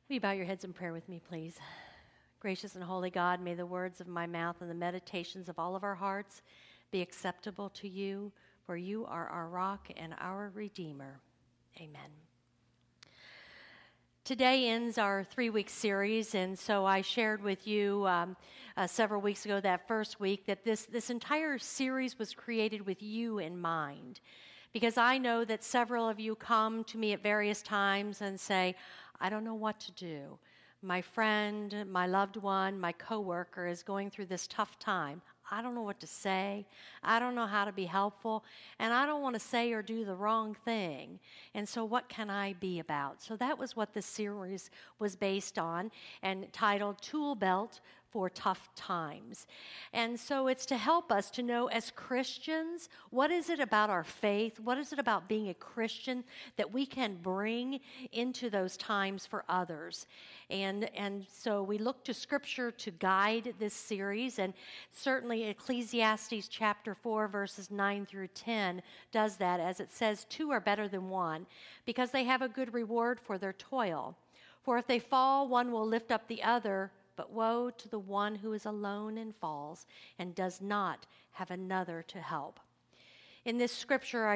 Will you bow your heads in prayer with me, please? Gracious and holy God, may the words of my mouth and the meditations of all of our hearts be acceptable to you, for you are our rock and our Redeemer. Amen. Today ends our 3-week series, and so I shared with you several weeks ago, that first week, that this entire series was created with you in mind. Because I know that several of you come to me at various times and say, I don't know what to do. My friend, my loved one, my coworker is going through this tough time. I don't know what to say. I don't know how to be helpful. And I don't want to say or do the wrong thing. And so what can I be about? So that was what this series was based on, and titled Tool Belt for Tough Times. And so it's to help us to know, as Christians, what is it about our faith, what is it about being a Christian that we can bring into those times for others. And so we look to Scripture to guide this series, and certainly Ecclesiastes chapter 4, verses 9 through 10 does that, as it says, 2 are better than 1, because they have a good reward for their toil. For if they fall, one will lift up the other, but woe to the one who is alone and falls and does not have another to help. In this scripture,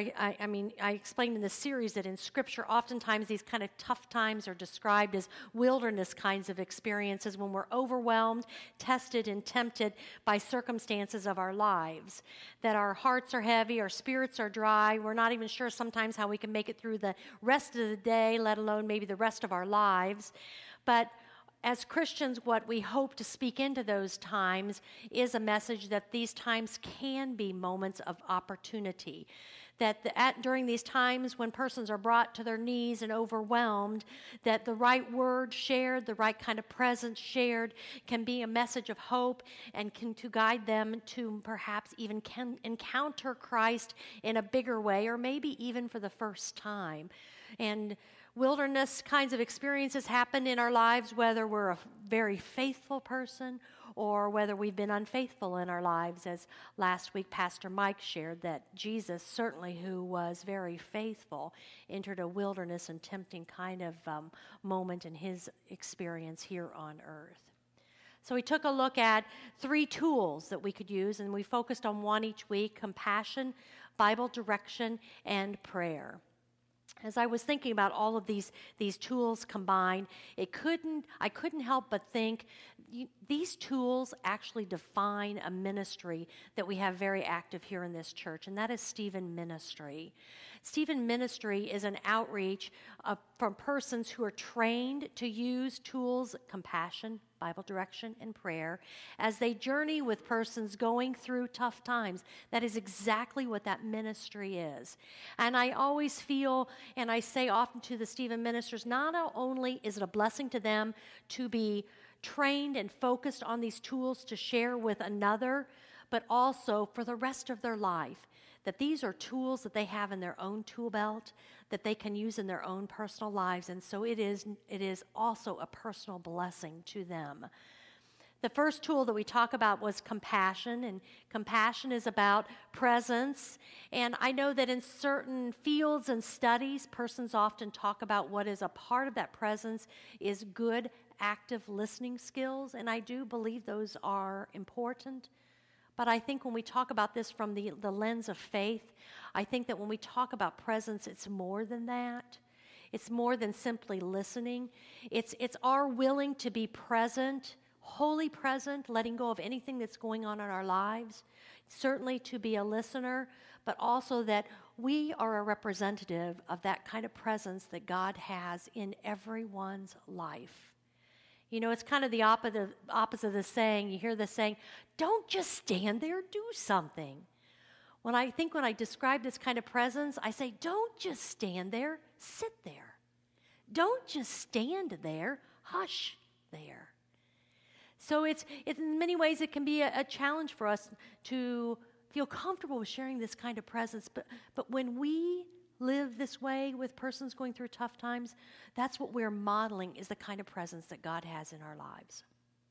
I explained in this series that in Scripture, oftentimes these kind of tough times are described as wilderness kinds of experiences, when we're overwhelmed, tested, and tempted by circumstances of our lives. That our hearts are heavy, our spirits are dry, we're not even sure sometimes how we can make it through the rest of the day, let alone maybe the rest of our lives. But as Christians, what we hope to speak into those times is a message that these times can be moments of opportunity. That during these times when persons are brought to their knees and overwhelmed, that the right word shared, the right kind of presence shared, can be a message of hope and can to guide them to perhaps even can encounter Christ in a bigger way, or maybe even for the first time. And wilderness kinds of experiences happen in our lives, whether we're a very faithful person or whether we've been unfaithful in our lives. As last week Pastor Mike shared, that Jesus, certainly who was very faithful, entered a wilderness and tempting kind of moment in his experience here on earth. So we took a look at 3 tools that we could use, and we focused on one each week: compassion, Bible direction, and prayer. As I was thinking about all of these tools combined, I couldn't help but think these tools actually define a ministry that we have very active here in this church, and that is Stephen Ministry. Stephen Ministry is an outreach from persons who are trained to use tools, compassion, Bible direction, and prayer, as they journey with persons going through tough times. That is exactly what that ministry is. And I always feel, and I say often to the Stephen ministers, not only is it a blessing to them to be trained and focused on these tools to share with another, but also for the rest of their life, that these are tools that they have in their own tool belt, that they can use in their own personal lives, and so it is also a personal blessing to them. The first tool that we talk about was compassion, and compassion is about presence. And I know that in certain fields and studies, persons often talk about what is a part of that presence is good, active listening skills, and I do believe those are important. But I think when we talk about this from the lens of faith, I think that when we talk about presence, it's more than that. It's more than simply listening. It's our willing to be present, wholly present, letting go of anything that's going on in our lives. Certainly to be a listener, but also that we are a representative of that kind of presence that God has in everyone's life. You know, it's kind of the opposite of the saying. You hear the saying, don't just stand there, do something. When I describe this kind of presence, I say, don't just stand there, sit there. Don't just stand there, hush there. So it's in many ways it can be a challenge for us to feel comfortable with sharing this kind of presence. But when we live this way with persons going through tough times, that's what we're modeling, is the kind of presence that God has in our lives.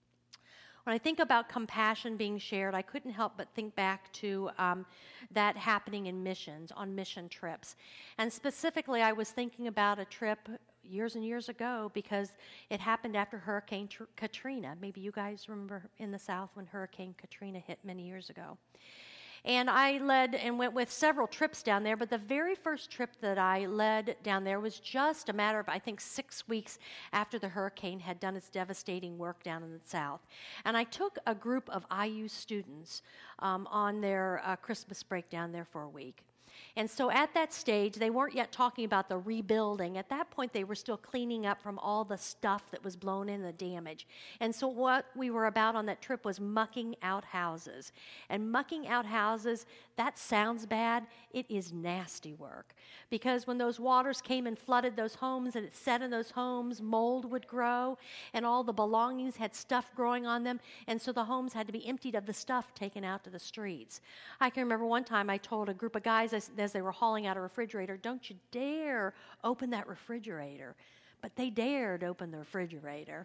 When I think about compassion being shared, I couldn't help but think back to that happening in missions, on mission trips. And specifically, I was thinking about a trip years and years ago because it happened after Hurricane Katrina. Maybe you guys remember in the South when Hurricane Katrina hit many years ago. And I led and went with several trips down there, but the very first trip that I led down there was just a matter of, I think, 6 weeks after the hurricane had done its devastating work down in the South. And I took a group of IU students on their Christmas break down there for a week. And so at that stage, they weren't yet talking about the rebuilding. At that point, they were still cleaning up from all the stuff that was blown in, the damage. And so what we were about on that trip was mucking out houses. And mucking out houses, that sounds bad. It is nasty work. Because when those waters came and flooded those homes and it set in those homes, mold would grow and all the belongings had stuff growing on them. And so the homes had to be emptied of the stuff taken out to the streets. I can remember one time I told a group of guys as they were hauling out a refrigerator, don't you dare open that refrigerator. But they dared open the refrigerator.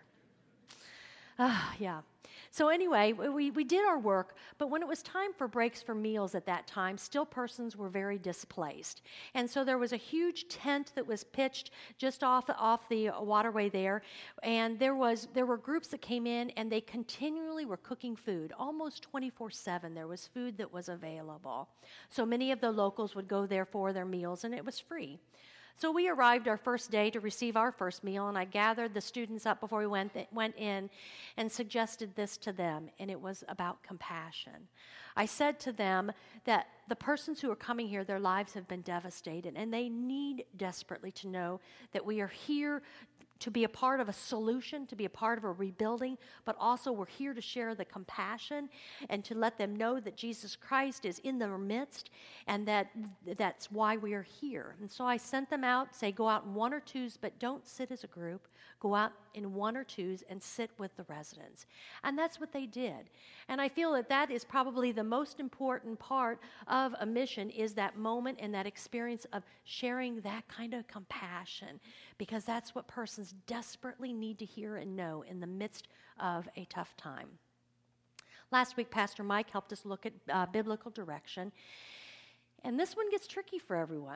Yeah. So anyway, we did our work, but when it was time for breaks for meals at that time, still persons were very displaced. And so there was a huge tent that was pitched just off the waterway there, and there were groups that came in, and they continually were cooking food. Almost 24/7 there was food that was available. So many of the locals would go there for their meals, and it was free. So we arrived our first day to receive our first meal, and I gathered the students up before we went in and suggested this to them, and it was about compassion. I said to them that the persons who are coming here, their lives have been devastated, and they need desperately to know that we are here to be a part of a solution, to be a part of a rebuilding, but also we're here to share the compassion and to let them know that Jesus Christ is in their midst and that's why we are here. And so I sent them out, say go out in one or twos, but don't sit as a group. Go out in one or twos and sit with the residents. And that's what they did. And I feel that is probably the most important part of a mission is that moment and that experience of sharing that kind of compassion, because that's what persons desperately need to hear and know in the midst of a tough time. Last week, Pastor Mike helped us look at biblical direction, and this one gets tricky for everyone.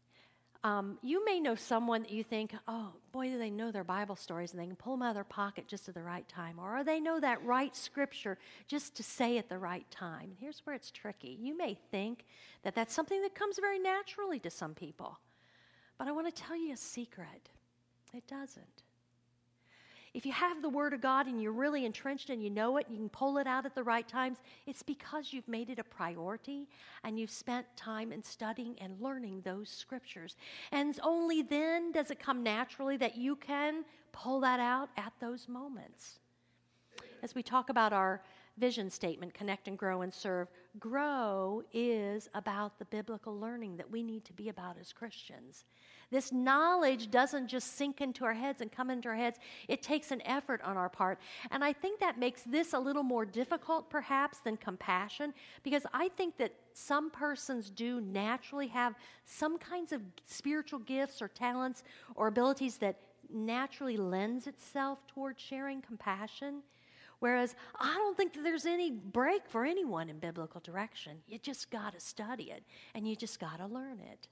You may know someone that you think, oh, boy, do they know their Bible stories, and they can pull them out of their pocket just at the right time, or they know that right scripture just to say at the right time. And here's where it's tricky. You may think that that's something that comes very naturally to some people, but I want to tell you a secret. It doesn't. If you have the Word of God and you're really entrenched and you know it, you can pull it out at the right times, it's because you've made it a priority and you've spent time in studying and learning those scriptures. And only then does it come naturally that you can pull that out at those moments. As we talk about our vision statement, connect and grow and serve, grow is about the biblical learning that we need to be about as Christians. This knowledge doesn't just sink into our heads and come into our heads. It takes an effort on our part. And I think that makes this a little more difficult, perhaps, than compassion, because I think that some persons do naturally have some kinds of spiritual gifts or talents or abilities that naturally lends itself towards sharing compassion. Whereas I don't think that there's any break for anyone in biblical direction. You just got to study it, and you just got to learn it.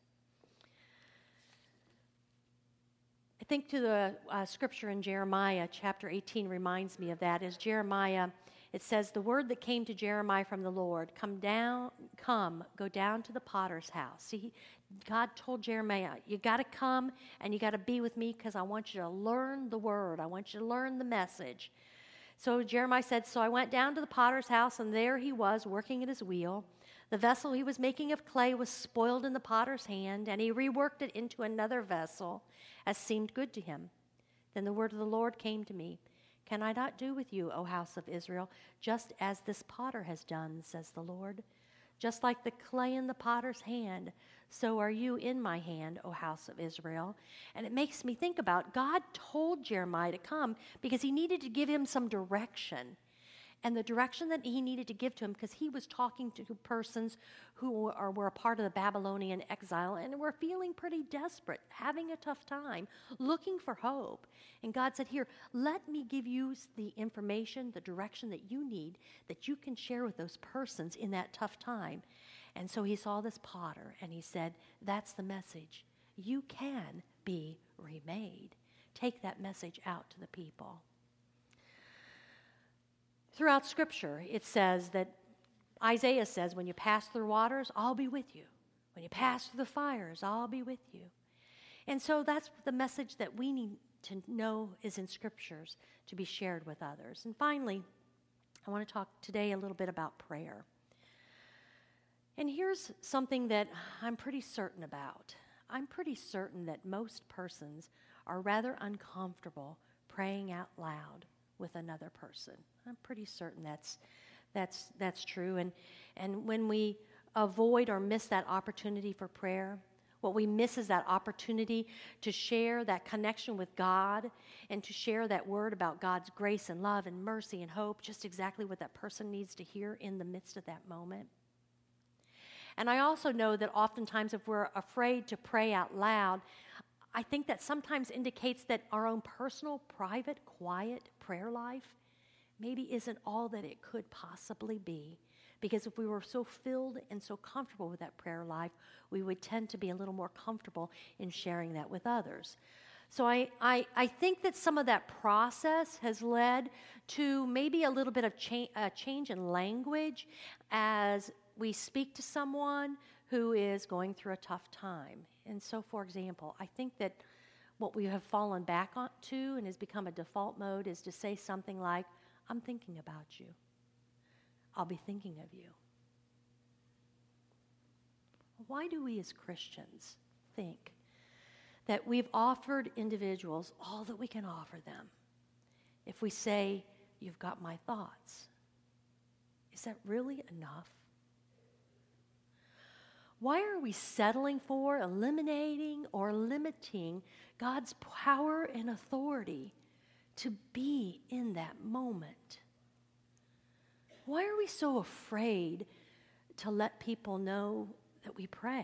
I think to the scripture in Jeremiah chapter 18 reminds me of that. As Jeremiah, it says, the word that came to Jeremiah from the Lord, go down to the potter's house. See, God told Jeremiah, you got to come and you got to be with me because I want you to learn the word. I want you to learn the message. So Jeremiah said, so I went down to the potter's house, and there he was working at his wheel. The vessel he was making of clay was spoiled in the potter's hand, and he reworked it into another vessel as seemed good to him. Then the word of the Lord came to me. Can I not do with you, O house of Israel, just as this potter has done, says the Lord? Just like the clay in the potter's hand, so are you in my hand, O house of Israel. And it makes me think about God told Jeremiah to come because he needed to give him some direction. And the direction that he needed to give to him, because he was talking to persons who were a part of the Babylonian exile and were feeling pretty desperate, having a tough time, looking for hope. And God said, here, let me give you the information, the direction that you need, that you can share with those persons in that tough time. And so he saw this potter, and he said, that's the message. You can be remade. take that message out to the people. Throughout Scripture, it says that Isaiah says, when you pass through waters, I'll be with you. When you pass through the fires, I'll be with you. And so that's the message that we need to know is in Scriptures to be shared with others. And finally, I want to talk today a little bit about prayer. And here's something that I'm pretty certain about. I'm pretty certain that most persons are rather uncomfortable praying out loud with another person. I'm pretty certain that's true. And when we avoid or miss that opportunity for prayer, what we miss is that opportunity to share that connection with God and to share that word about God's grace and love and mercy and hope, just exactly what that person needs to hear in the midst of that moment. And I also know that oftentimes if we're afraid to pray out loud, I think that sometimes indicates that our own personal, private, quiet prayer life maybe isn't all that it could possibly be. Because if we were so filled and so comfortable with that prayer life, we would tend to be a little more comfortable in sharing that with others. So I think that some of that process has led to maybe a little bit of change in language as we speak to someone who is going through a tough time. And so, for example, I think that what we have fallen back on to and has become a default mode is to say something like, I'm thinking about you. I'll be thinking of you. Why do we as Christians think that we've offered individuals all that we can offer them if we say, you've got my thoughts? Is that really enough? Why are we settling for eliminating or limiting God's power and authority to be in that moment? Why are we so afraid to let people know that we pray?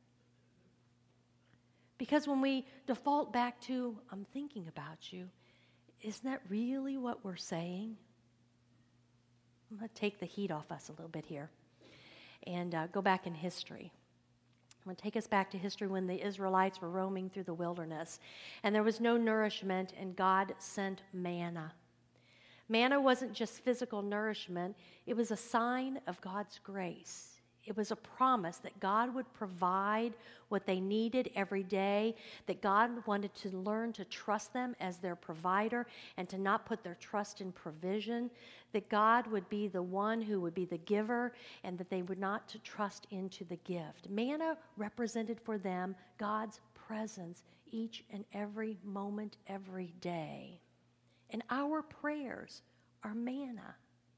Because when we default back to, I'm thinking about you, isn't that really what we're saying? I'm going to take the heat off us a little bit here and go back in history. I'm going to take us back to history when the Israelites were roaming through the wilderness and there was no nourishment and God sent manna. Manna wasn't just physical nourishment, it was a sign of God's grace. It was a promise that God would provide what they needed every day, that God wanted to learn to trust them as their provider and to not put their trust in provision, that God would be the one who would be the giver and that they would not to trust into the gift. Manna represented for them God's presence each and every moment, every day. And our prayers are manna.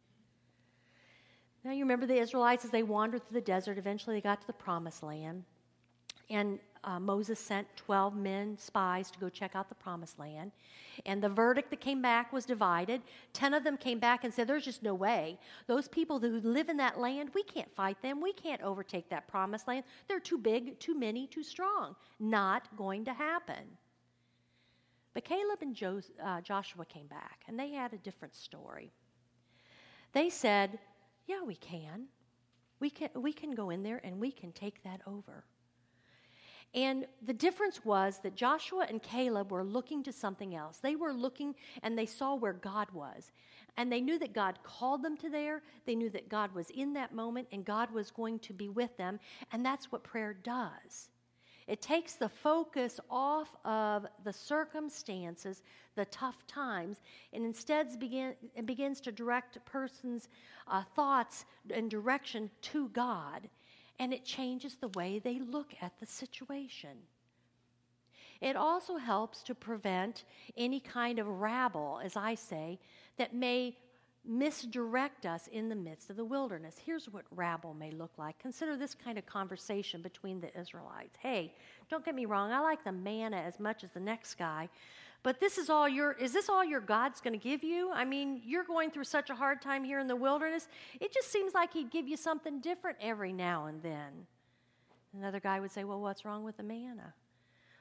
Now you remember the Israelites as they wandered through the desert. Eventually they got to the promised land. And Moses sent 12 men, spies, to go check out the promised land. And the verdict that came back was divided. 10 of them came back and said, there's just no way. Those people who live in that land, we can't fight them. We can't overtake that promised land. They're too big, too many, too strong. Not going to happen. But Caleb and Joshua came back, and they had a different story. They said, yeah, we can. We can go in there and we can take that over. And the difference was that Joshua and Caleb were looking to something else. They were looking and they saw where God was. And they knew that God called them to there. They knew that God was in that moment and God was going to be with them. And that's what prayer does. It takes the focus off of the circumstances, the tough times, and instead begins to direct a person's thoughts and direction to God. And it changes the way they look at the situation. It also helps to prevent any kind of rabble, as I say, that may misdirect us in the midst of the wilderness. Here's what rabble may look like. Consider this kind of conversation between the Israelites. Hey, don't get me wrong, I like the manna as much as the next guy, but is this all your God's going to give you? I mean, you're going through such a hard time here in the wilderness. It just seems like he'd give you something different every now and then. Another guy would say, well, what's wrong with the manna?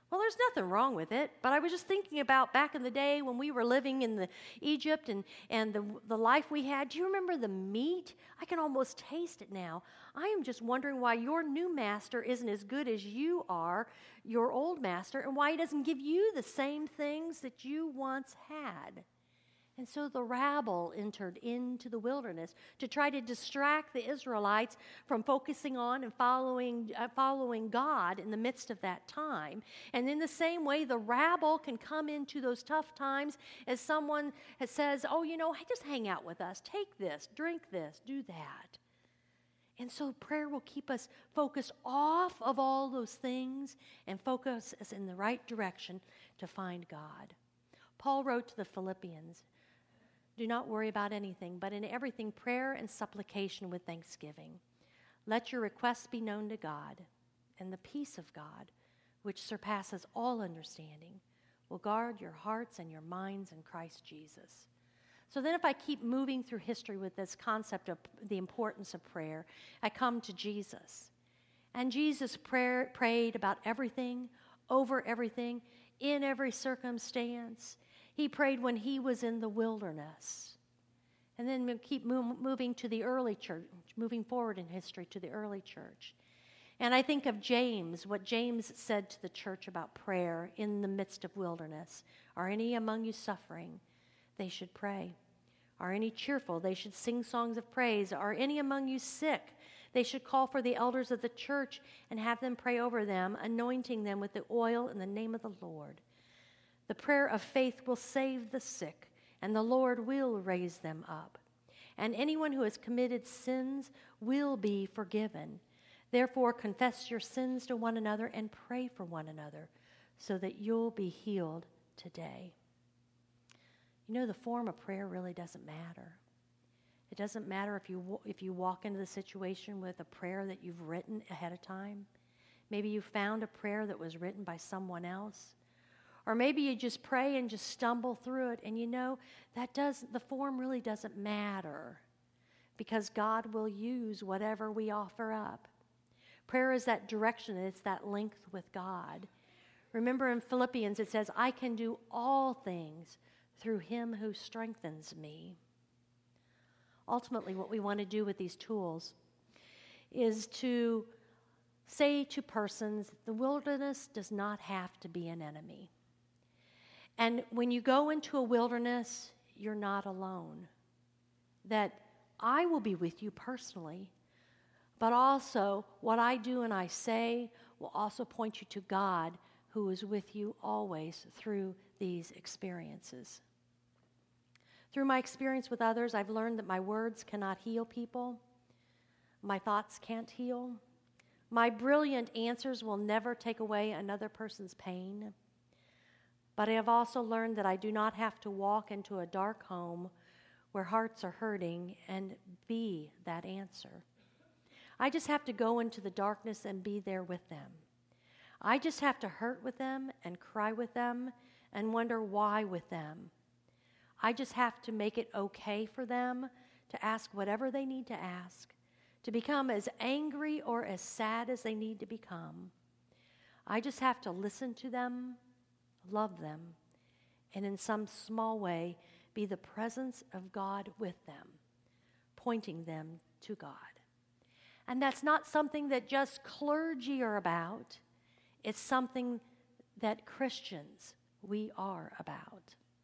Well, there's nothing wrong with it, but I was just thinking about back in the day when we were living in Egypt and the life we had. Do you remember the meat? I can almost taste it now. I am just wondering why your new master isn't as good as you are, your old master, and why he doesn't give you the same things that you once had. And so the rabble entered into the wilderness to try to distract the Israelites from focusing on and following God in the midst of that time. And in the same way, the rabble can come into those tough times as someone says, oh, I just hang out with us. Take this, drink this, do that. And so prayer will keep us focused off of all those things and focus us in the right direction to find God. Paul wrote to the Philippians, do not worry about anything, but in everything prayer and supplication with thanksgiving. Let your requests be known to God, and the peace of God, which surpasses all understanding, will guard your hearts and your minds in Christ Jesus. So then if I keep moving through history with this concept of the importance of prayer, I come to Jesus. And Jesus prayed about everything, over everything, in every circumstance. He prayed when he was in the wilderness. And then we keep moving to the early church, moving forward in history to the early church. And I think of James, what James said to the church about prayer in the midst of wilderness. Are any among you suffering? They should pray. Are any cheerful? They should sing songs of praise. Are any among you sick? They should call for the elders of the church and have them pray over them, anointing them with the oil in the name of the Lord. The prayer of faith will save the sick, and the Lord will raise them up. And anyone who has committed sins will be forgiven. Therefore, confess your sins to one another and pray for one another so that you'll be healed today. The form of prayer really doesn't matter. It doesn't matter if you walk into the situation with a prayer that you've written ahead of time. Maybe you found a prayer that was written by someone else. Or maybe you just pray and just stumble through it, and the form really doesn't matter because God will use whatever we offer up. Prayer is that direction, it's that link with God. Remember in Philippians it says, I can do all things through him who strengthens me. Ultimately, what we want to do with these tools is to say to persons, the wilderness does not have to be an enemy. And when you go into a wilderness, you're not alone. That I will be with you personally, but also what I do and I say will also point you to God, who is with you always through these experiences. Through my experience with others, I've learned that my words cannot heal people. My thoughts can't heal. My brilliant answers will never take away another person's pain. But I have also learned that I do not have to walk into a dark home where hearts are hurting and be that answer. I just have to go into the darkness and be there with them. I just have to hurt with them and cry with them and wonder why with them. I just have to make it okay for them to ask whatever they need to ask, to become as angry or as sad as they need to become. I just have to listen to them, love them, and in some small way be the presence of God with them, pointing them to God. And that's not something that just clergy are about. It's something that Christians, we are about.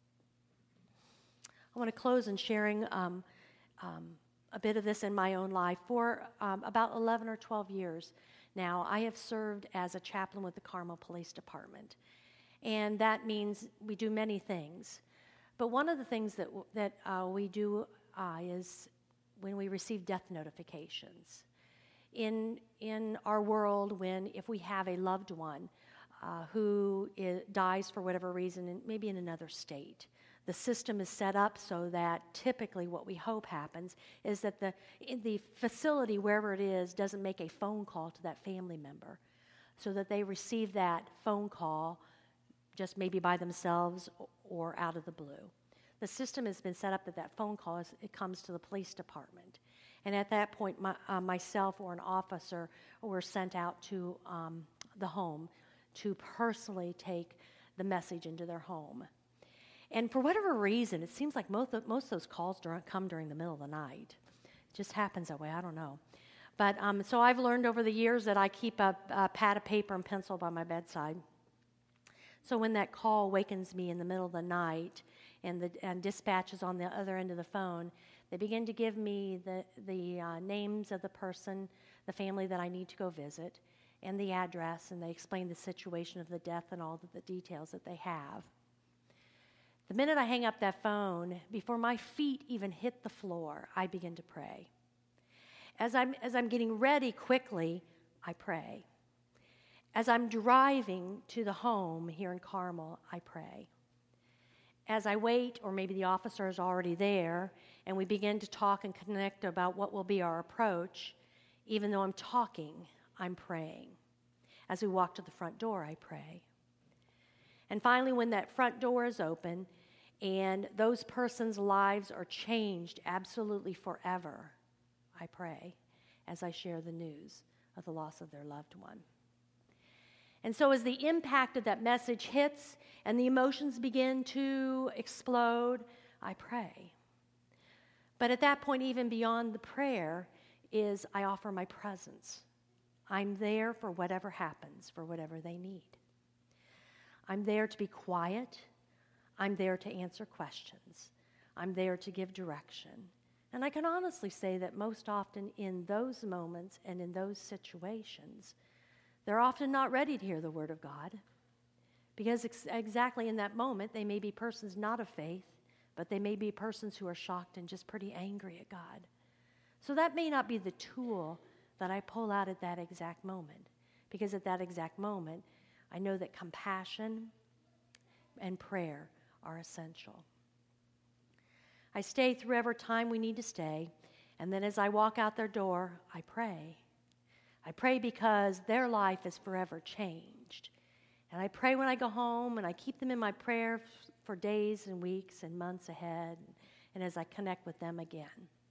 I want to close in sharing a bit of this in my own life. For about 11 or 12 years now, I have served as a chaplain with the Carmel Police Department. And that means we do many things. But one of the things that we do is when we receive death notifications. In our world, if we have a loved one who dies for whatever reason, maybe in another state, the system is set up so that typically what we hope happens is that the facility, wherever it is, doesn't make a phone call to that family member so that they receive that phone call just maybe by themselves or out of the blue. The system has been set up that phone call it comes to the police department. And at that point, myself or an officer were sent out to the home to personally take the message into their home. And for whatever reason, it seems like most of those calls come during the middle of the night. It just happens that way. I don't know. But so I've learned over the years that I keep a pad of paper and pencil by my bedside. So when that call wakens me in the middle of the night and dispatch is on the other end of the phone, they begin to give me the names of the person, the family that I need to go visit, and the address, and they explain the situation of the death and all the details that they have. The minute I hang up that phone, before my feet even hit the floor, I begin to pray. As I'm getting ready quickly, I pray. As I'm driving to the home here in Carmel, I pray. As I wait, or maybe the officer is already there, and we begin to talk and connect about what will be our approach, even though I'm talking, I'm praying. As we walk to the front door, I pray. And finally, when that front door is open and those persons' lives are changed absolutely forever, I pray as I share the news of the loss of their loved one. And so as the impact of that message hits and the emotions begin to explode, I pray. But at that point, even beyond the prayer, is I offer my presence. I'm there for whatever happens, for whatever they need. I'm there to be quiet. I'm there to answer questions. I'm there to give direction. And I can honestly say that most often in those moments and in those situations, they're often not ready to hear the word of God, because exactly in that moment, they may be persons not of faith, but they may be persons who are shocked and just pretty angry at God. So that may not be the tool that I pull out at that exact moment, because at that exact moment, I know that compassion and prayer are essential. I stay through whatever time we need to stay, and then as I walk out their door, I pray. I pray because their life is forever changed. And I pray when I go home, and I keep them in my prayer for days and weeks and months ahead, and as I connect with them again.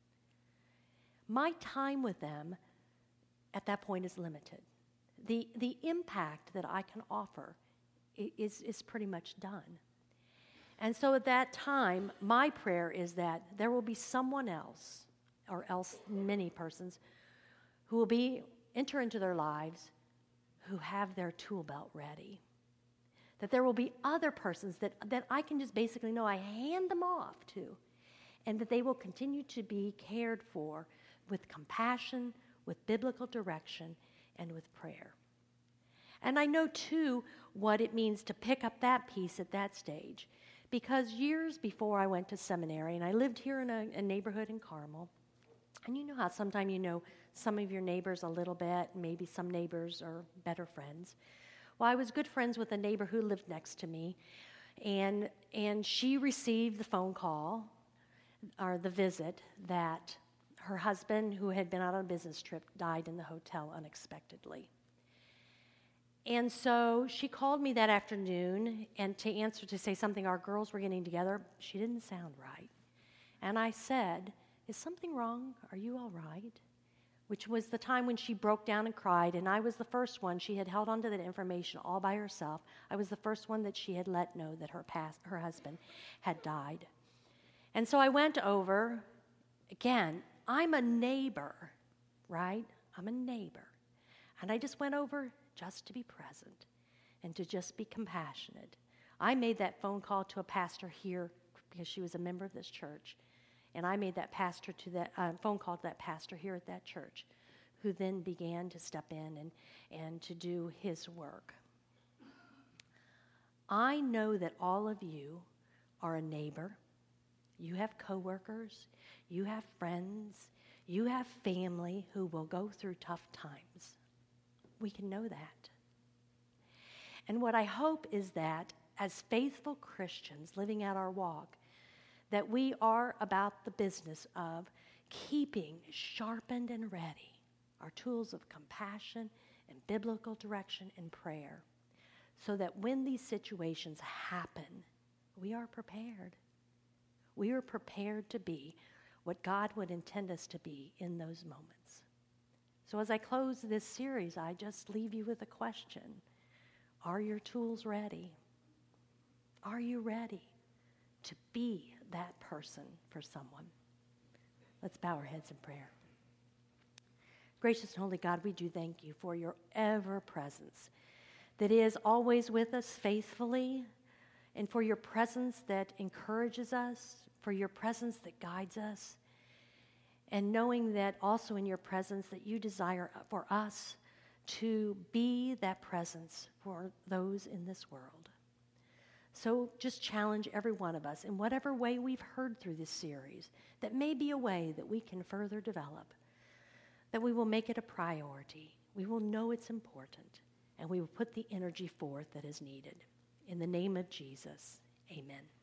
My time with them at that point is limited. The impact that I can offer is pretty much done. And so at that time, my prayer is that there will be someone else, or else many persons, who will enter into their lives who have their tool belt ready. That there will be other persons that I can just basically know I hand them off to, and that they will continue to be cared for with compassion, with biblical direction, and with prayer. And I know, too, what it means to pick up that piece at that stage. Because years before I went to seminary, and I lived here in a neighborhood in Carmel, and you know how sometimes you know some of your neighbors a little bit, maybe some neighbors are better friends. Well, I was good friends with a neighbor who lived next to me, and she received the phone call, or the visit, that her husband, who had been out on a business trip, died in the hotel unexpectedly. And so she called me that afternoon, and to say something, our girls were getting together, she didn't sound right. And I said, "Is something wrong? Are you all right?" Which was the time when she broke down and cried, and I was the first one. She had held on to that information all by herself. I was the first one that she had let know that her husband had died. And so I went over. Again, I'm a neighbor, right? I'm a neighbor. And I just went over just to be present and to just be compassionate. I made that phone call to a pastor here because she was a member of this church. And I made that phone call to that pastor here at that church, who then began to step in and to do his work. I know that all of you are a neighbor. You have coworkers. You have friends. You have family who will go through tough times. We can know that. And what I hope is that as faithful Christians living out our walk, that we are about the business of keeping sharpened and ready our tools of compassion and biblical direction and prayer, so that when these situations happen, we are prepared. We are prepared to be what God would intend us to be in those moments. So as I close this series, I just leave you with a question. Are your tools ready? Are you ready to be that person for someone? Let's bow our heads in prayer. Gracious and holy God, we do thank you for your ever-presence that is always with us faithfully, and for your presence that encourages us, for your presence that guides us, and knowing that also in your presence that you desire for us to be that presence for those in this world. So just challenge every one of us in whatever way we've heard through this series, that may be a way that we can further develop, that we will make it a priority. We will know it's important, and we will put the energy forth that is needed. In the name of Jesus, amen.